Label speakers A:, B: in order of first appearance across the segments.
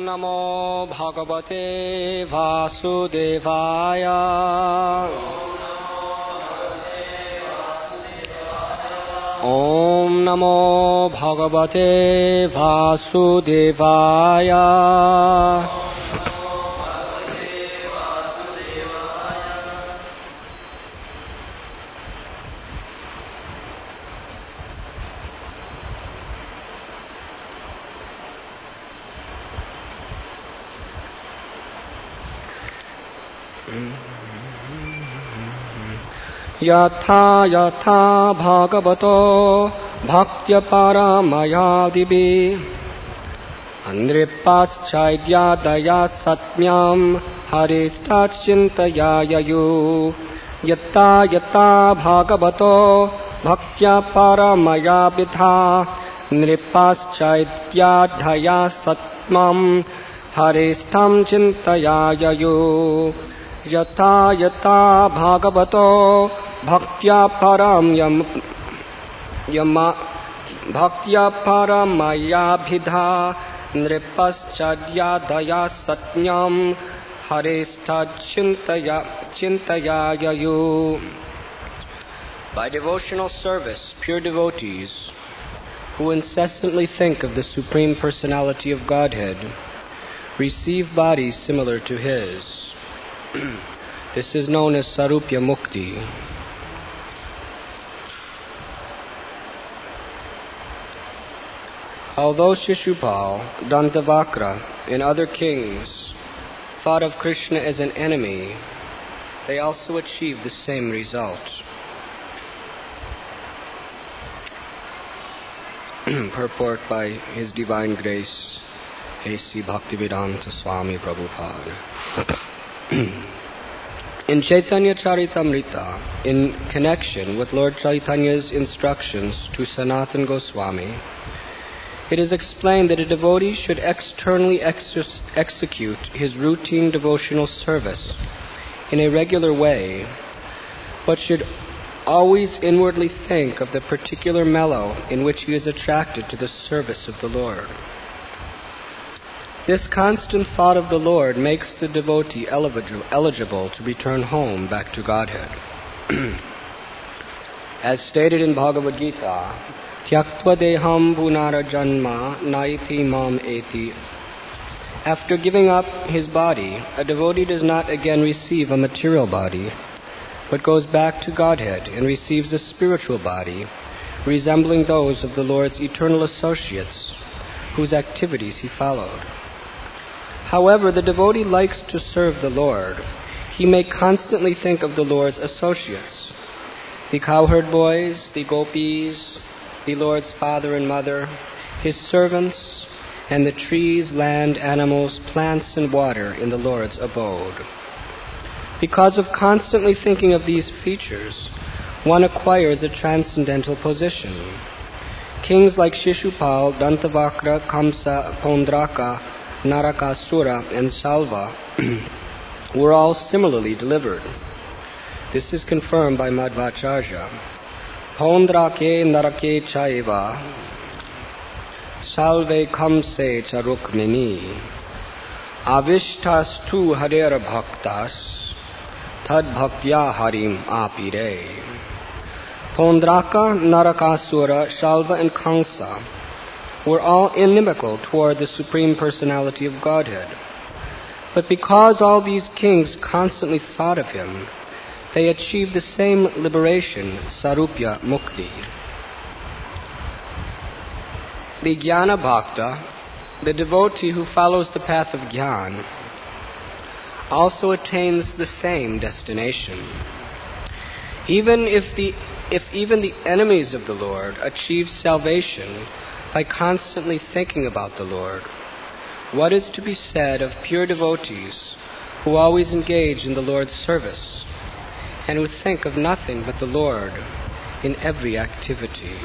A: नमो भगवते वासुदेवाय। ॐ नमो भगवते वासुदेवाय। यथा यथा भागवतो भक्त्या परमयादिभिः नृपाश्चाद्यादया सत्म्यं हरिष्ठाश्चिन्तया ययुः। यथा यथा भागवतो भक्त्या परमयादिभिः नृपाश्चाद्यादया सत्म्यं हरिष्ठं चिन्तया ययुः। यथा यथा भागवतो भक्त्या परमयाभिधा नृपश्चाद्यादया सत्म्यं हरिष्ठाश्चिन्तया ययुः. By devotional service, pure devotees who incessantly think of the Supreme Personality of Godhead receive bodies similar to His. This is known as Sarupya Mukti. Although Shishupal, Dantavakra, and other kings thought of Krishna as an enemy, they also achieved the same result. Purport by His Divine Grace, A.C. Bhaktivedanta Swami Prabhupada. In Chaitanya Charitamrita, in connection with Lord Chaitanya's instructions to Sanatana Goswami, it is explained that a devotee should externally execute his routine devotional service in a regular way, but should always inwardly think of the particular mellow in which he is attracted to the service of the Lord. This constant thought of the Lord makes the devotee eligible to return home back to Godhead. As stated in Bhagavad Gita, Tyaktva deham punara janma naiti mam eti. After giving up his body, a devotee does not again receive a material body, but goes back to Godhead and receives a spiritual body, resembling those of the Lord's eternal associates, whose activities he followed. However, the devotee likes to serve the Lord. He may constantly think of the Lord's associates, the cowherd boys, the gopis, the Lord's father and mother, His servants, and the trees, land, animals, plants, and water in the Lord's abode. Because of constantly thinking of these features, one acquires a transcendental position. Kings like Shishupal, Dantavakra, Kamsa, Pondraka, Narakasura, and Salva were all similarly delivered. This is confirmed by Madhvacharya. Pondrake narake chaiva salve kamse charukmini avishtastu harer bhaktas tad bhaktya harim apire. Pondraka, Narakasura, Salva, and Kamsa were all inimical toward the Supreme Personality of Godhead. But because all these kings constantly thought of Him, they achieved the same liberation, Sarupya Mukti. The Jnana Bhakta, the devotee who follows the path of Jnana, also attains the same destination. Even if even the enemies of the Lord achieve salvation by constantly thinking about the Lord, what is to be said of pure devotees who always engage in the Lord's service and who think of nothing but the Lord in every activity?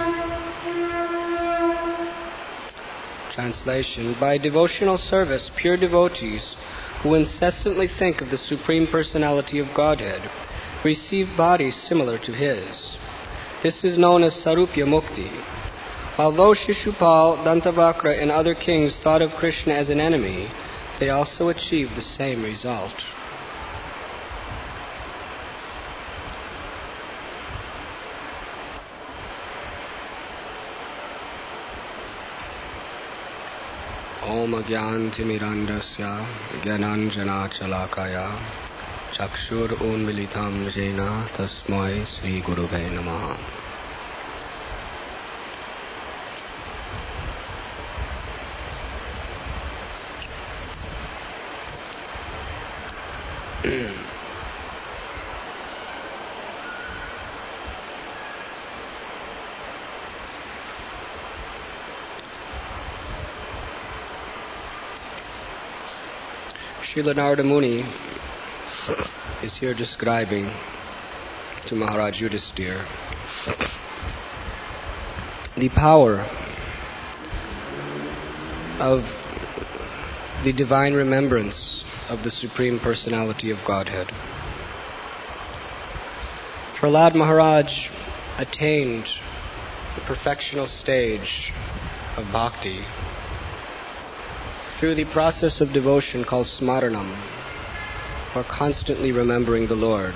A: Translation: by devotional service, pure devotees who incessantly think of the Supreme Personality of Godhead receive bodies similar to His. This is known as Sarupya Mukti. Although Shishupal, Dantavakra, and other kings thought of Krishna as an enemy, they also achieve the same result. Om Agyantimirandasya Gyananjana Chalakaya Chakshur Unmilitam Jena Tasmai Sri Gurave Namaha. Srila Narada Muni is here describing to Maharaj Yudhisthira the power of the divine remembrance of the Supreme Personality of Godhead. Prahlad Maharaj attained the perfectional stage of bhakti through the process of devotion called smaranam, or constantly remembering the Lord.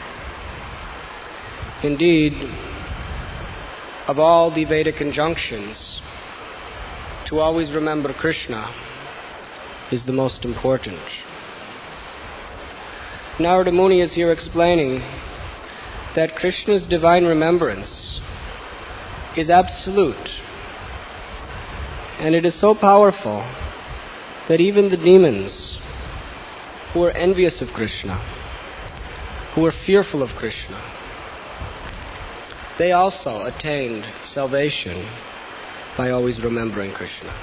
A: Indeed, of all the Vedic injunctions, to always remember Krishna is the most important. Narada Muni is here explaining that Krishna's divine remembrance is absolute, and it is so powerful that even the demons who are envious of Krishna, who are fearful of Krishna, they also attained salvation by always remembering Krishna.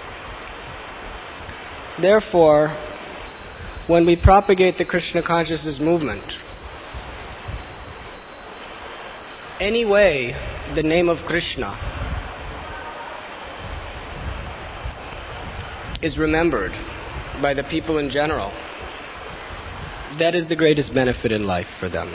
A: Therefore, when we propagate the Krishna consciousness movement, any way the name of Krishna is remembered by the people in general, that is the greatest benefit in life for them.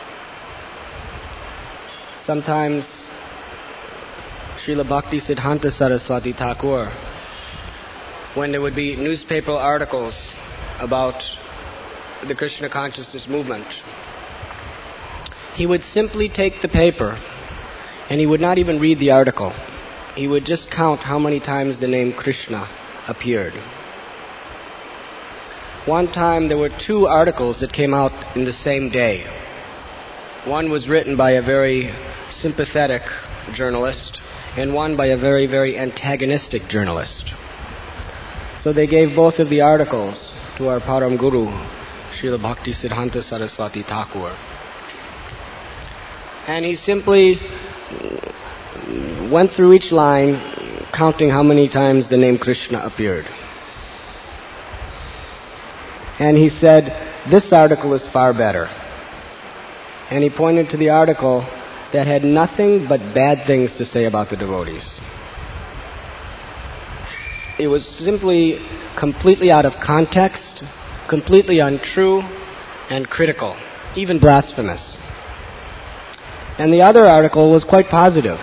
A: Sometimes Srila Bhakti Siddhanta Saraswati Thakur, when there would be newspaper articles about the Krishna consciousness movement, he would simply take the paper and he would not even read the article. He would just count how many times the name Krishna appeared. One time there were 2 articles that came out in the same day. One was written by a very sympathetic journalist and one by a very, very antagonistic journalist. So they gave both of the articles to our Param Guru, Srila Bhakti Siddhanta Saraswati Thakur. And he simply went through each line, counting how many times the name Krishna appeared. And he said, "This article is far better." And he pointed to the article that had nothing but bad things to say about the devotees. It was simply completely out of context, completely untrue, and critical, even blasphemous. And the other article was quite positive.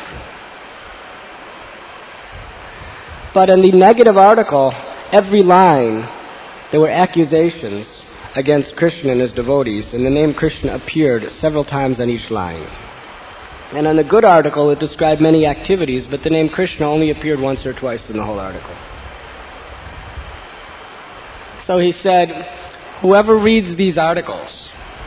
A: But in the negative article, every line, there were accusations against Krishna and his devotees, and the name Krishna appeared several times on each line. And in the good article, it described many activities, but the name Krishna only appeared once or twice in the whole article. So he said, whoever reads these articles,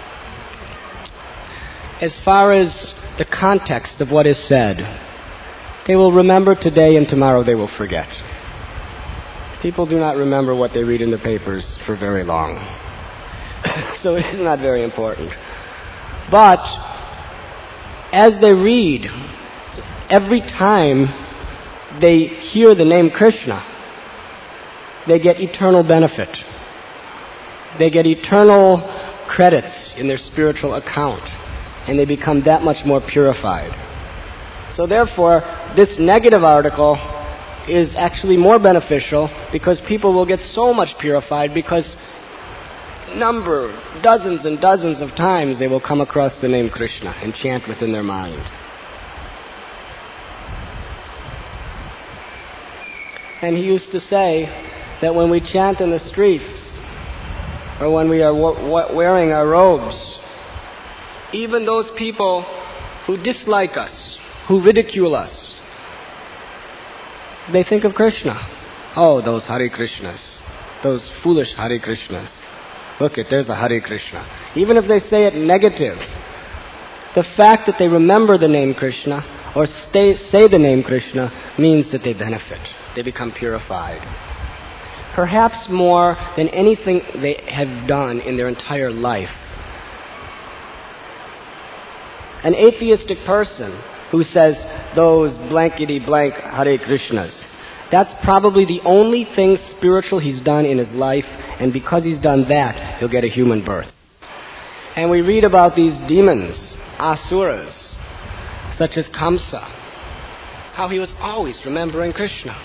A: as far as the context of what is said, they will remember today and tomorrow they will forget. People do not remember what they read in the papers for very long. So it is not very important. But as they read, every time they hear the name Krishna, they get eternal benefit. They get eternal credits in their spiritual account, and they become that much more purified. So therefore, this negative article is actually more beneficial because people will get so much purified because dozens and dozens of times they will come across the name Krishna and chant within their mind. And he used to say that when we chant in the streets, or when we are wearing our robes, even those people who dislike us, who ridicule us, they think of Krishna. Oh, those Hare Krishnas, those foolish Hare Krishnas. Look, there's a Hare Krishna. Even if they say it negative, the fact that they remember the name Krishna or say the name Krishna means that they benefit. They become purified. Perhaps more than anything they have done in their entire life. An atheistic person who says those blankety blank Hare Krishnas, that's probably the only thing spiritual he's done in his life, and because he's done that, he'll get a human birth. And we read about these demons, asuras, such as Kamsa, how he was always remembering Krishna.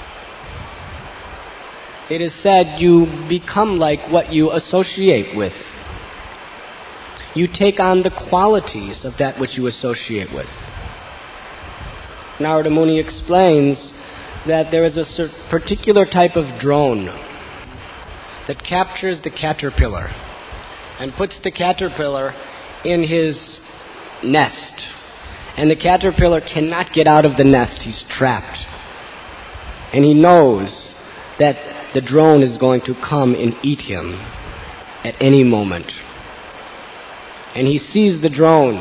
A: It is said you become like what you associate with. You take on the qualities of that which you associate with. Narada Muni explains that there is a particular type of drone that captures the caterpillar and puts the caterpillar in his nest. And the caterpillar cannot get out of the nest. He's trapped. And he knows that the drone is going to come and eat him at any moment. And he sees the drone,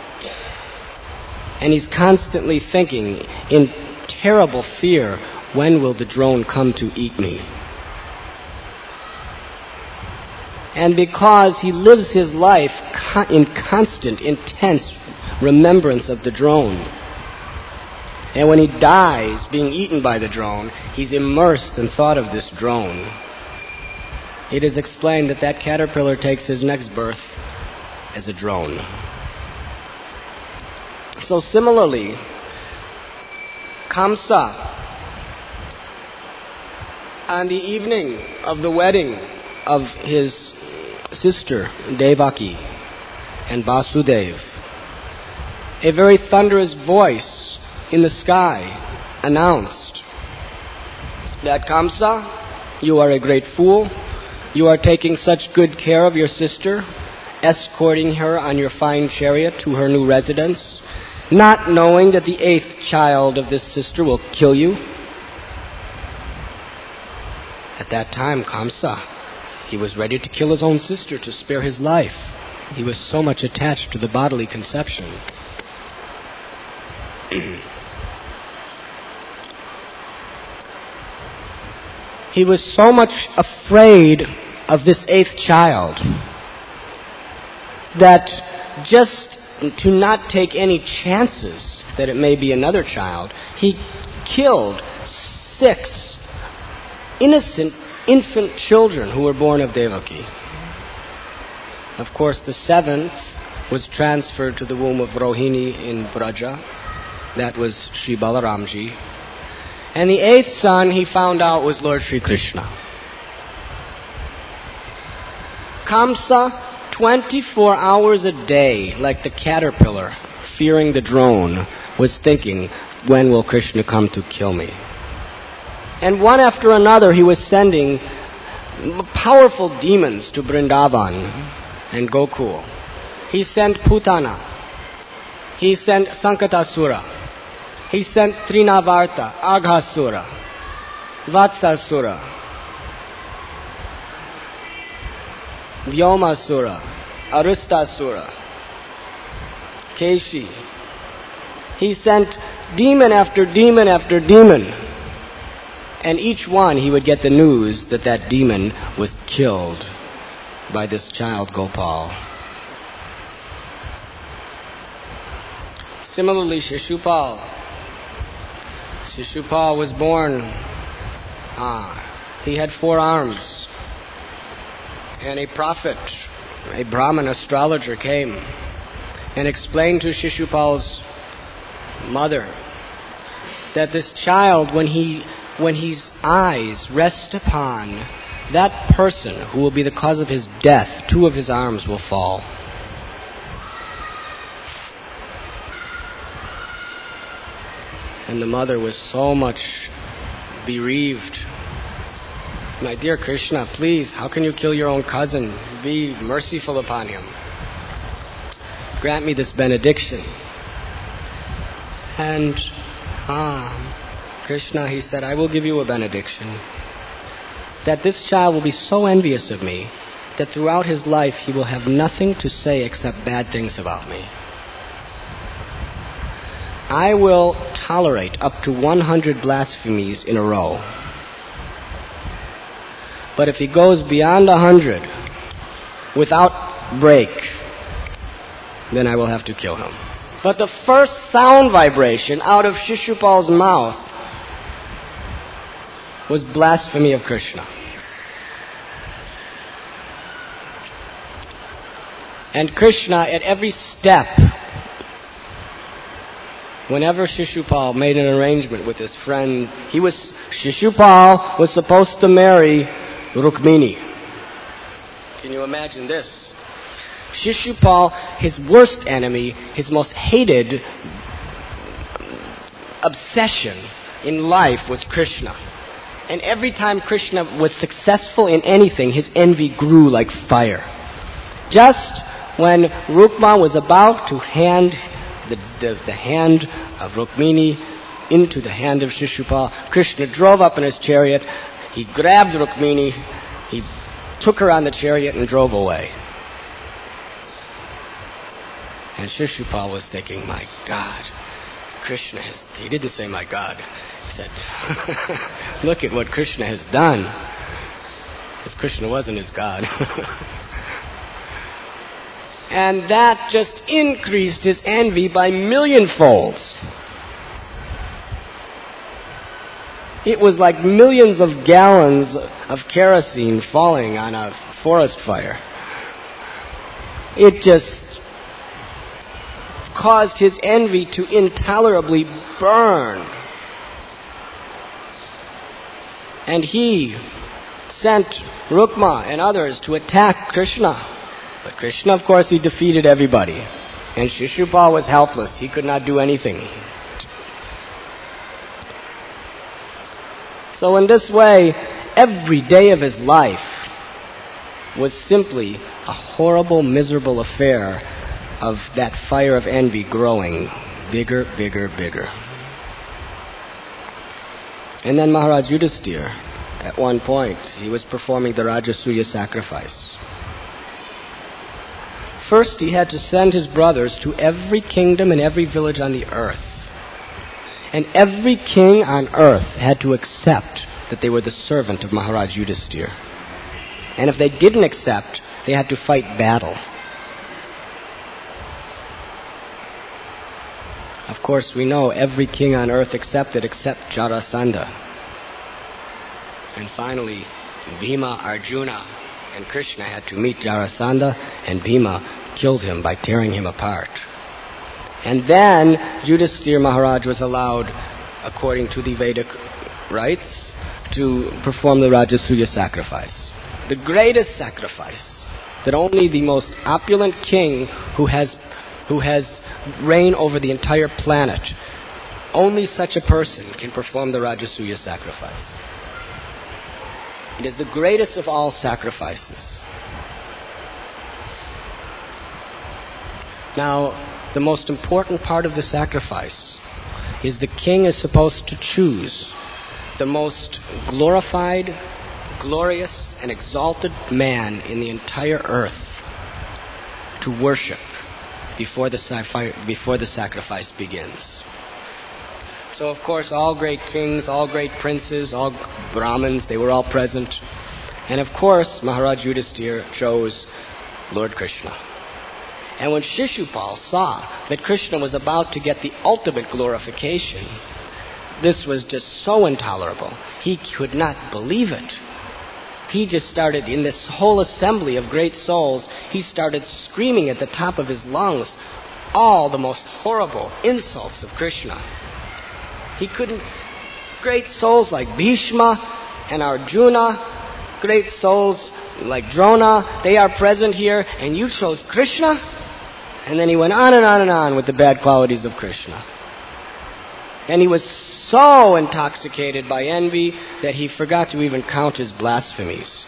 A: and he's constantly thinking in terrible fear, when will the drone come to eat me? And because he lives his life in constant, intense remembrance of the drone, and when he dies being eaten by the drone, he's immersed in thought of this drone. It is explained that that caterpillar takes his next birth as a drone. So similarly, Kamsa, on the evening of the wedding of his sister Devaki and Vasudev, a very thunderous voice in the sky announced that Kamsa, you are a great fool. You are taking such good care of your sister, escorting her on your fine chariot to her new residence, not knowing that the 8th child of this sister will kill you. At that time, Kamsa, he was ready to kill his own sister to spare his life. He was so much attached to the bodily conception. He was so much afraid of this 8th child that just to not take any chances that it may be another child, he killed 6 innocent infant children who were born of Devaki. Of course, the 7th was transferred to the womb of Rohini in Vraja. That was Sri Balaramji. And the 8th son, he found out, was Lord Sri Krishna. Kamsa, 24 hours a day, like the caterpillar, fearing the drone, was thinking, when will Krishna come to kill me? And one after another, he was sending powerful demons to Vrindavan and Gokul. He sent Putana. He sent Sankatasura. He sent Trinavarta, Aghasura, Vatsasura, Vyomasura, Aristasura, Keshi. He sent demon after demon after demon. And each one he would get the news that that demon was killed by this child Gopal. Similarly, Shishupal was born. He had 4 arms. And a prophet, a Brahmin astrologer came and explained to Shishupal's mother that this child, when his eyes rest upon that person who will be the cause of his death, 2 of his arms will fall. And the mother was so much bereaved My dear Krishna, please, how can you kill your own cousin? Be merciful upon him. Grant me this benediction. And Krishna, he said, I will give you a benediction. That this child will be so envious of me that throughout his life he will have nothing to say except bad things about me. I will tolerate up to 100 blasphemies in a row. But if he goes beyond 100 without break, then I will have to kill him. But the first sound vibration out of Shishupal's mouth was blasphemy of Krishna. And Krishna, at every step, whenever Shishupal made an arrangement with his friend, Shishupal was supposed to marry Rukmini. Can you imagine this? Shishupal, his worst enemy, his most hated obsession in life was Krishna. And every time Krishna was successful in anything, his envy grew like fire. Just when Rukma was about to hand the hand of Rukmini into the hand of Shishupal, Krishna drove up in his chariot, he grabbed Rukmini, he took her on the chariot and drove away. And Shishupal was thinking, my God, Krishna he didn't say my God, he said, look at what Krishna has done. Because Krishna wasn't his God. And that just increased his envy by millionfolds. It was like millions of gallons of kerosene falling on a forest fire. It just caused his envy to intolerably burn. And he sent Rukma and others to attack Krishna. But Krishna, of course, he defeated everybody. And Shishupal was helpless. He could not do anything. So in this way, every day of his life was simply a horrible, miserable affair of that fire of envy growing bigger, bigger, bigger. And then Maharaj Yudhisthira, at one point, he was performing the Rajasuya sacrifice. First, he had to send his brothers to every kingdom and every village on the earth. And every king on earth had to accept that they were the servant of Maharaj Yudhisthira. And if they didn't accept, they had to fight battle. Of course, we know every king on earth accepted except Jarasandha. And finally, Bhima, Arjuna, and Krishna had to meet Jarasandha, and Bhima killed him by tearing him apart. And then Yudhisthira Maharaj was allowed, according to the Vedic rites, to perform the Rajasuya sacrifice. The greatest sacrifice that only the most opulent king who has reign over the entire planet, only such a person can perform the Rajasuya sacrifice. It is the greatest of all sacrifices. Now, the most important part of the sacrifice is the king is supposed to choose the most glorified, glorious, and exalted man in the entire earth to worship before the sacrifice begins. So, of course, all great kings, all great princes, all Brahmins, they were all present. And, of course, Maharaj Yudhisthira chose Lord Krishna. And when Shishupal saw that Krishna was about to get the ultimate glorification, this was just so intolerable. He could not believe it. He just started, in this whole assembly of great souls, he started screaming at the top of his lungs all the most horrible insults of Krishna. He couldn't... Great souls like Bhishma and Arjuna, great souls like Drona, they are present here, and you chose Krishna? And then he went on and on and on with the bad qualities of Krishna. And he was so intoxicated by envy that he forgot to even count his blasphemies.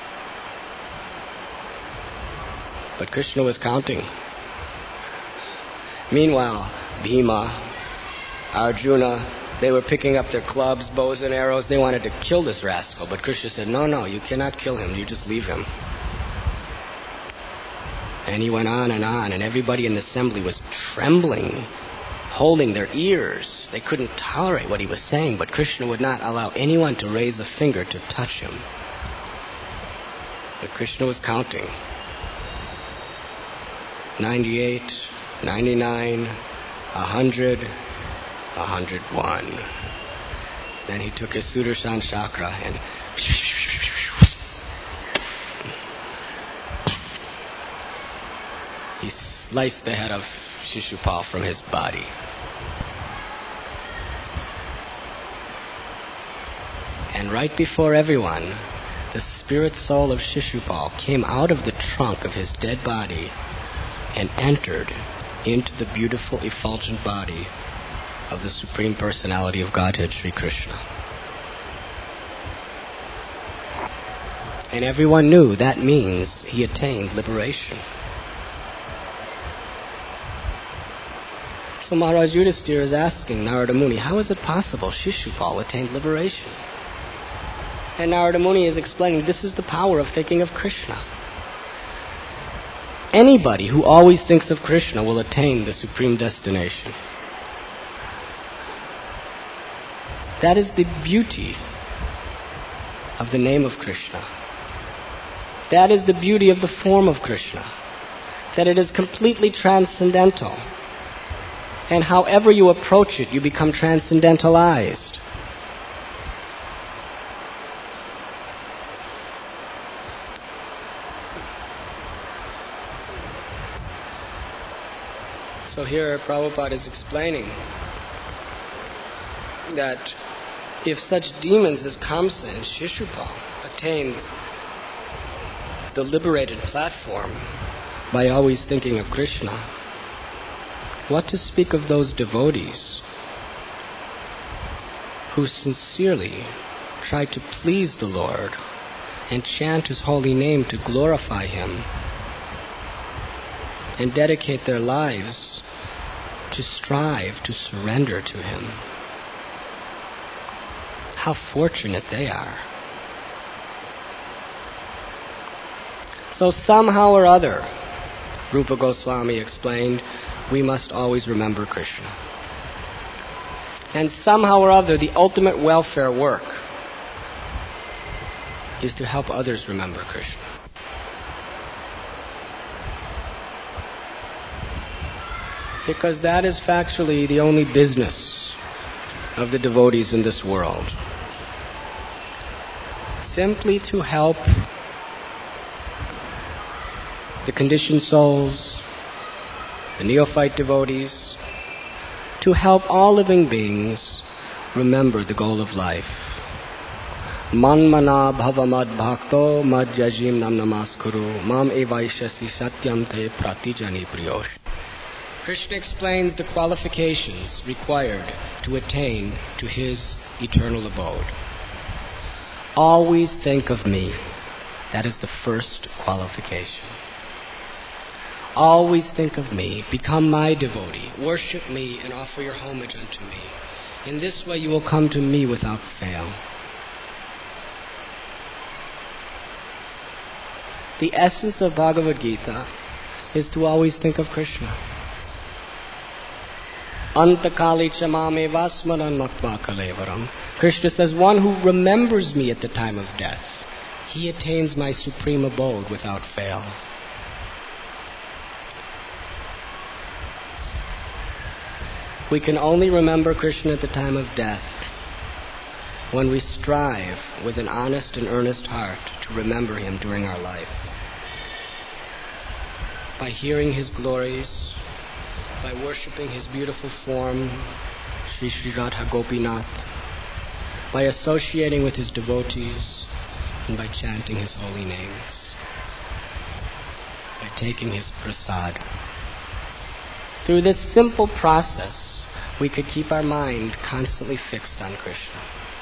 A: But Krishna was counting. Meanwhile, Bhima, Arjuna, they were picking up their clubs, bows and arrows. They wanted to kill this rascal. But Krishna said, no, you cannot kill him. You just leave him. And he went on, and everybody in the assembly was trembling, holding their ears. They couldn't tolerate what he was saying, but Krishna would not allow anyone to raise a finger to touch him. But Krishna was counting. 98, 99, 100, 101. Then he took his Sudarshan chakra and he sliced the head of Shishupal from his body. And right before everyone, the spirit soul of Shishupal came out of the trunk of his dead body and entered into the beautiful effulgent body of the Supreme Personality of Godhead, Sri Krishna. And everyone knew that means he attained liberation. So Maharaj Yudhisthira is asking Narada Muni, how is it possible Shishupal attained liberation? And Narada Muni is explaining this is the power of thinking of Krishna. Anybody who always thinks of Krishna will attain the supreme destination. That is the beauty of the name of Krishna. That is the beauty of the form of Krishna. That it is completely transcendental. And however you approach it, you become transcendentalized. So here Prabhupada is explaining that if such demons as Kamsa and Shishupal attained the liberated platform by always thinking of Krishna, what to speak of those devotees who sincerely try to please the Lord and chant His holy name to glorify Him and dedicate their lives to strive to surrender to Him. How fortunate they are. So somehow or other, Rupa Goswami explained, we must always remember Krishna. And somehow or other, the ultimate welfare work is to help others remember Krishna. Because that is factually the only business of the devotees in this world. Simply to help the conditioned souls, the neophyte devotees, to help all living beings remember the goal of life. Manmana bhava mad bhakto mad yajim nam namaskuru mam evaishasi satyam te pratijani priyosh. Krishna explains the qualifications required to attain to his eternal abode. Always think of me. That is the first qualification. Always think of me. Become my devotee. Worship me and offer your homage unto me. In this way you will come to me without fail. The essence of Bhagavad Gita is to always think of Krishna. Antakali chamame vasmanan matva kalevaram. Krishna says, one who remembers me at the time of death, he attains my supreme abode without fail. We can only remember Krishna at the time of death when we strive with an honest and earnest heart to remember Him during our life. By hearing His glories, by worshipping His beautiful form, Sri Sri Radha Gopinath, by associating with His devotees, and by chanting His holy names, by taking His prasad. Through this simple process, we could keep our mind constantly fixed on Krishna.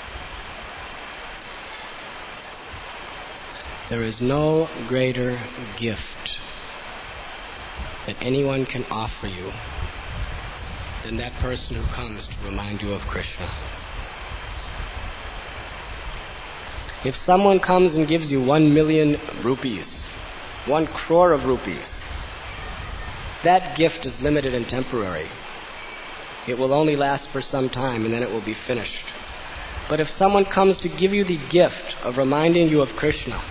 A: There is no greater gift that anyone can offer you than that person who comes to remind you of Krishna. If someone comes and gives you 1 million rupees, 1 crore of rupees, that gift is limited and temporary. It will only last for some time and then it will be finished. But if someone comes to give you the gift of reminding you of Krishna,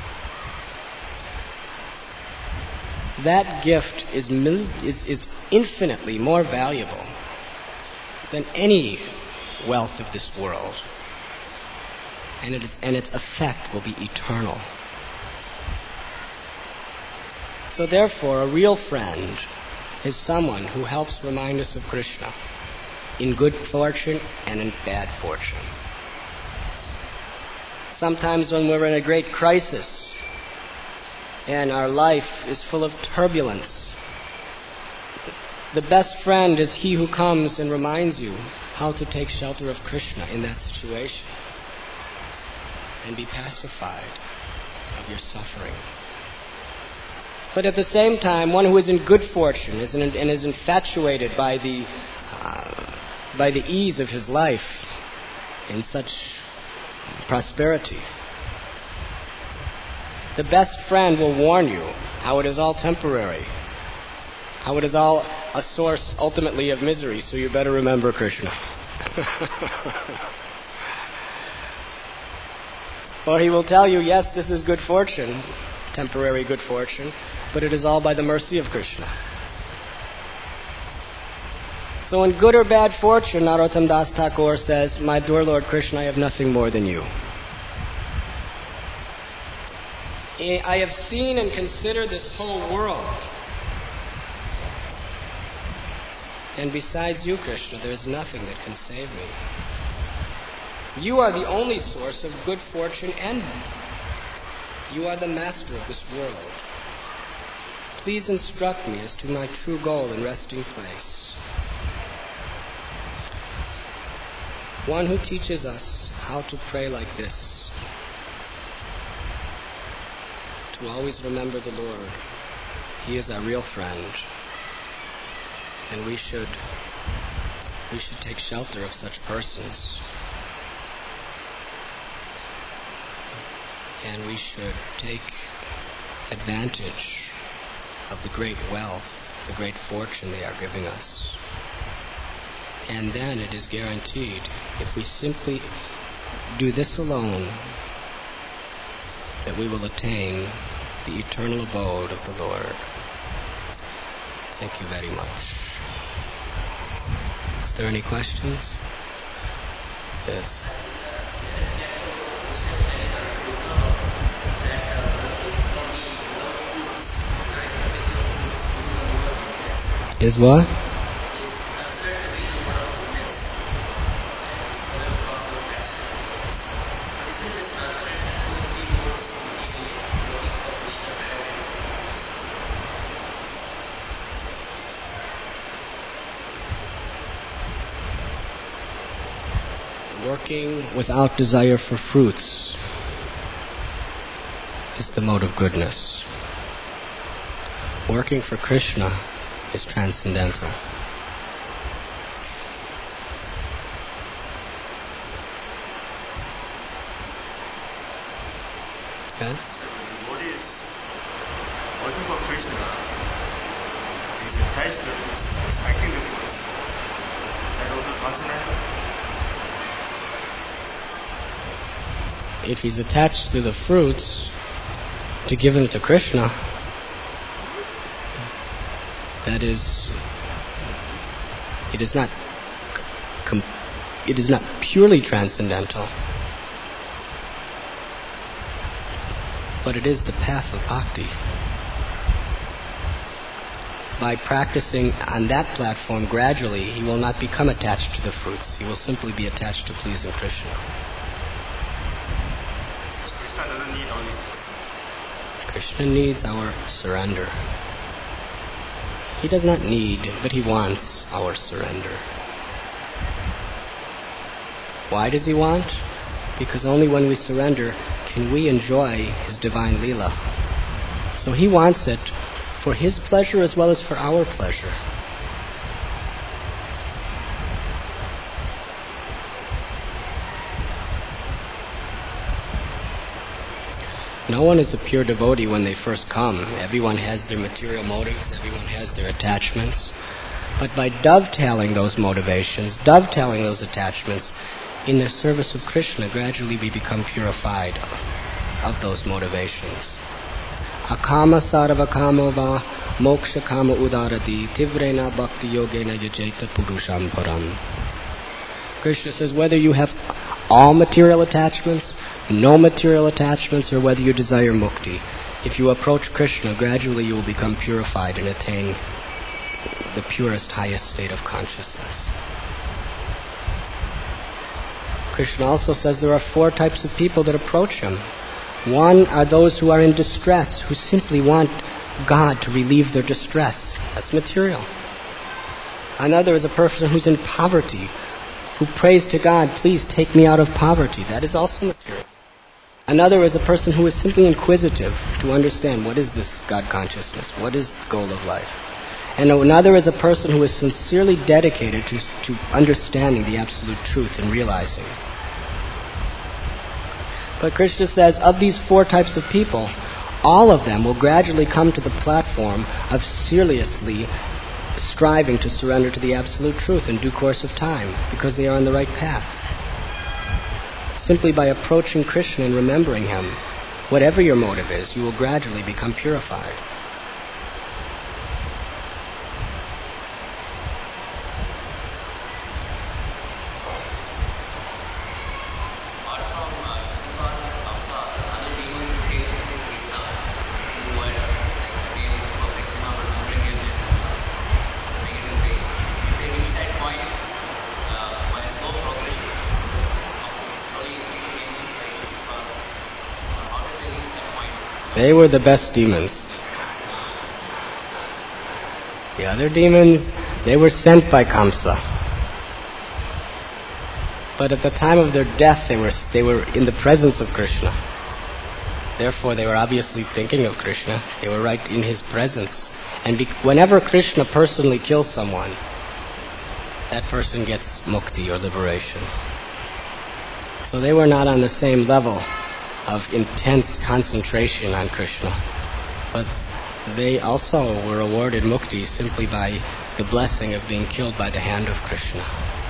A: that gift is infinitely more valuable than any wealth of this world. And its effect will be eternal. So therefore, a real friend is someone who helps remind us of Krishna in good fortune and in bad fortune. Sometimes when we're in a great crisis and our life is full of turbulence, the best friend is he who comes and reminds you how to take shelter of Krishna in that situation and be pacified of your suffering. But at the same time, one who is in good fortune and is infatuated by the ease of his life in such prosperity, the best friend will warn you how it is all temporary, how it is all a source ultimately of misery, so you better remember Krishna. Or he will tell you, yes, this is good fortune, temporary good fortune, but it is all by the mercy of Krishna. So in good or bad fortune, Narottam Das Thakur says, my dear Lord Krishna, I have nothing more than you. I have seen and considered this whole world. And besides you, Krishna, there is nothing that can save me. You are the only source of good fortune and you are the master of this world. Please instruct me as to my true goal and resting place. One who teaches us how to pray like this, to always remember the Lord. He is our real friend, and we should take shelter of such persons. And we should take advantage of the great wealth, the great fortune they are giving us. And then it is guaranteed, if we simply do this alone, that we will attain the eternal abode of the Lord. Thank you very much. Is there any questions? Yes. Is what? Working without desire for fruits is the mode of goodness. Working for Krishna is transcendental. Yes?
B: What is working for Krishna is attached to the fruits, expecting the fruits. That also transcendental.
A: If he's attached to the fruits to give them to Krishna, that is, it is not purely transcendental, but it is the path of bhakti. By practicing on that platform gradually, he will not become attached to the fruits. He will simply be attached to pleasing Krishna.
B: Krishna doesn't need all these.
A: Krishna needs our surrender. He does not need, but he wants our surrender. Why does he want? Because only when we surrender can we enjoy his divine Leela. So he wants it for his pleasure as well as for our pleasure. No one is a pure devotee when they first come. Everyone has their material motives, everyone has their attachments. But by dovetailing those motivations, dovetailing those attachments, in the service of Krishna, gradually we become purified of those motivations. Akama sarvakama va moksha kama udarati tivrena bhakti yogena yajeta purusham param. Krishna says whether you have all material attachments, no material attachments, or whether you desire mukti, if you approach Krishna, gradually you will become purified and attain the purest, highest state of consciousness. Krishna also says there are 4 types of people that approach him. One are those who are in distress, who simply want God to relieve their distress. That's material. Another is a person who's in poverty, who prays to God, please take me out of poverty. That is also material. Another is a person who is simply inquisitive to understand what is this God consciousness, what is the goal of life. And another is a person who is sincerely dedicated to understanding the absolute truth and realizing. But Krishna says of these 4 types of people, all of them will gradually come to the platform of seriously striving to surrender to the absolute truth in due course of time, because they are on the right path. Simply by approaching Krishna and remembering him, whatever your motive is, you will gradually become purified. They were the best demons. The other demons, they were sent by Kamsa. But at the time of their death, they were in the presence of Krishna. Therefore, they were obviously thinking of Krishna. They were right in his presence. And whenever Krishna personally kills someone, that person gets mukti or liberation. So they were not on the same level of intense concentration on Krishna. But they also were awarded mukti simply by the blessing of being killed by the hand of Krishna.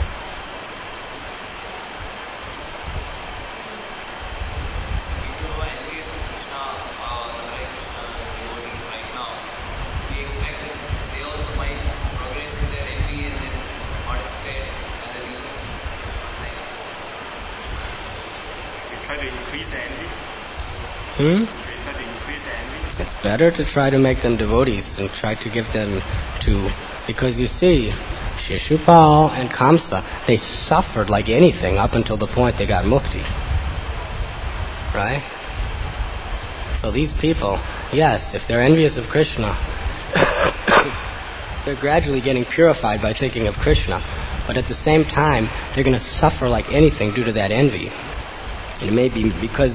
A: It's better to try to make them devotees than try to give them to... Because you see, Shishupal and Kamsa, they suffered like anything up until the point they got mukti. Right? So these people, yes, if they're envious of Krishna, they're gradually getting purified by thinking of Krishna. But at the same time, they're going to suffer like anything due to that envy. And it may be because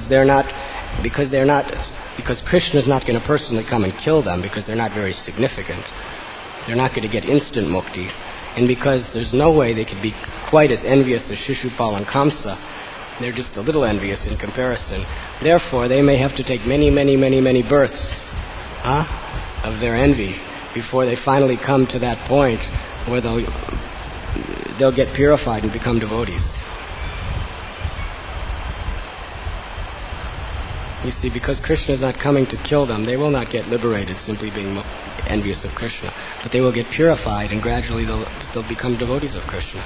A: Krishna is not going to personally come and kill them, because they're not very significant. They're not going to get instant mukti. And because there's no way they could be quite as envious as Shishupal and Kamsa, they're just a little envious in comparison. Therefore, they may have to take many, many, many, many births of their envy before they finally come to that point where they'll get purified and become devotees. You see, because Krishna is not coming to kill them, they will not get liberated simply being envious of Krishna. But they will get purified, and gradually they'll become devotees of Krishna.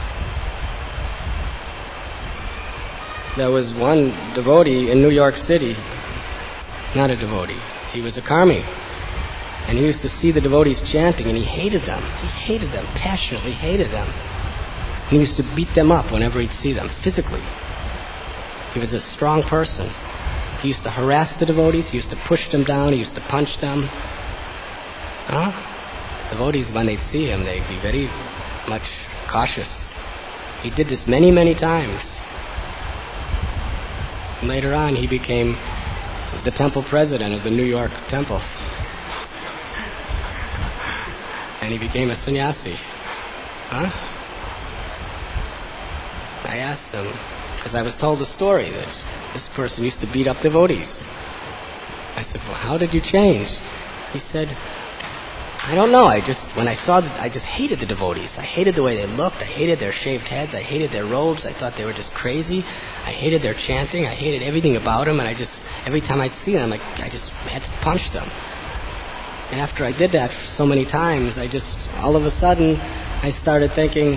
A: There was one devotee in New York City, not a devotee, he was a karmi. And he used to see the devotees chanting, and he hated them. He hated them, passionately hated them. And he used to beat them up whenever he'd see them, physically. He was a strong person. He used to harass the devotees, he used to push them down, he used to punch them. Devotees, when they'd see him, they'd be very much cautious. He did this many, many times. And later on, he became the temple president of the New York temple. And he became a sannyasi. Huh? I asked him, because I was told a story that this person used to beat up devotees. I said, well, how did you change? He said, I don't know. When I saw I just hated the devotees. I hated the way they looked. I hated their shaved heads. I hated their robes. I thought they were just crazy. I hated their chanting. I hated everything about them. And every time I'd see them, I just had to punch them. And after I did that so many times, all of a sudden, I started thinking,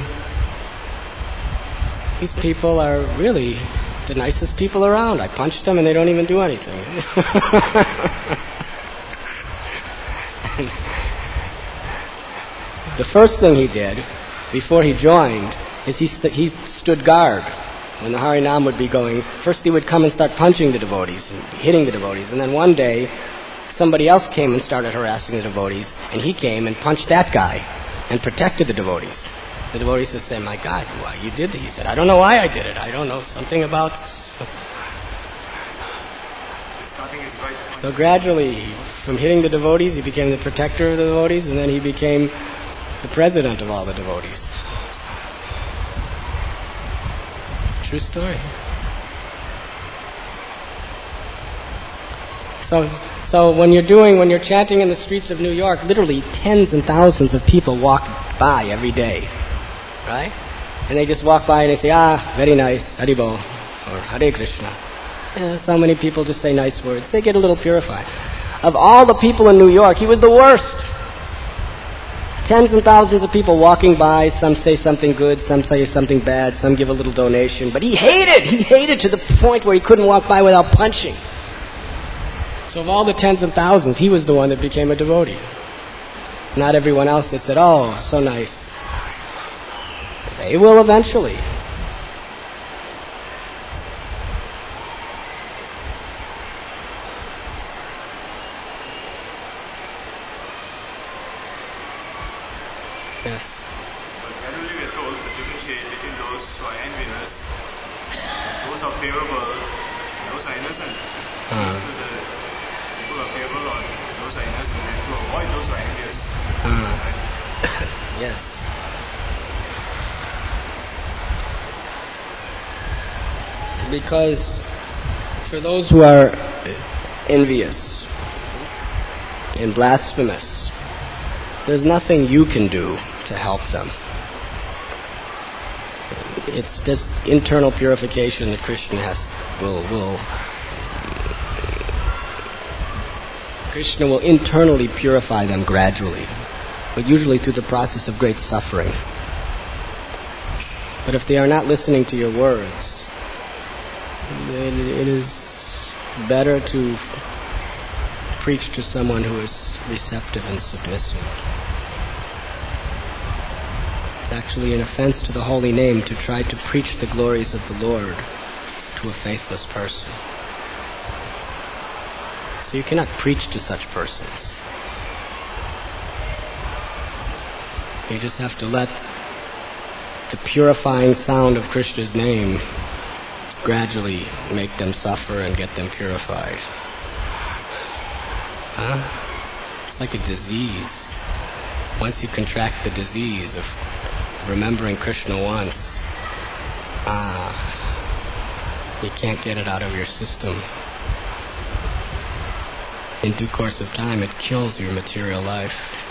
A: these people are really the nicest people around. I punched them and they don't even do anything. The first thing he did, before he joined, is he stood guard. When the Harinam would be going, first he would come and start punching the devotees and hitting the devotees. And then one day, somebody else came and started harassing the devotees, and he came and punched that guy and protected the devotees. The devotees would say, my God, why you did that? He said, I don't know why I did it. I don't know, something about... So gradually, from hitting the devotees, he became the protector of the devotees, and then he became the president of all the devotees. It's a true story. So when you're chanting in the streets of New York, literally tens and thousands of people walk by every day, right? And they just walk by and they say, very nice, Haribol, or Hare Krishna. So many people just say nice words. They get a little purified. Of all the people in New York, he was the worst. Tens and thousands of people walking by, some say something good, some say something bad, some give a little donation. But he hated to the point where he couldn't walk by without punching. So of all the tens and thousands, he was the one that became a devotee. Not everyone else that said, oh, so nice. They will eventually. Yes.
B: But generally we are told to differentiate between those who are envious, those are favorable, those are innocent. To the people who are favorable or those are innocent, and to avoid those who are envious. Right?
A: Yes. Because for those who are envious and blasphemous, there's nothing you can do to help them. It's just internal purification that Krishna Krishna will internally purify them gradually, but usually through the process of great suffering. But if they are not listening to your words, then it is better to preach to someone who is receptive and submissive. It's actually an offense to the holy name to try to preach the glories of the Lord to a faithless person. So you cannot preach to such persons. You just have to let the purifying sound of Krishna's name gradually make them suffer and get them purified. Like a disease. Once you contract the disease of remembering Krishna once, you can't get it out of your system. In due course of time, it kills your material life.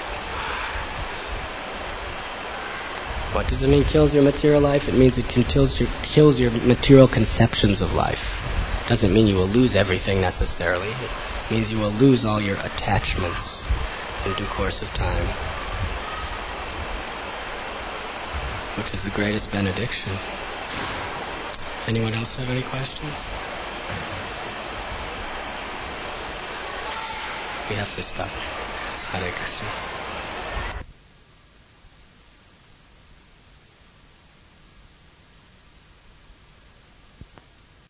A: What does it mean, kills your material life? It means it kills your material conceptions of life. It doesn't mean you will lose everything necessarily. It means you will lose all your attachments in due course of time, which is the greatest benediction. Anyone else have any questions? We have to stop. Hare Krishna.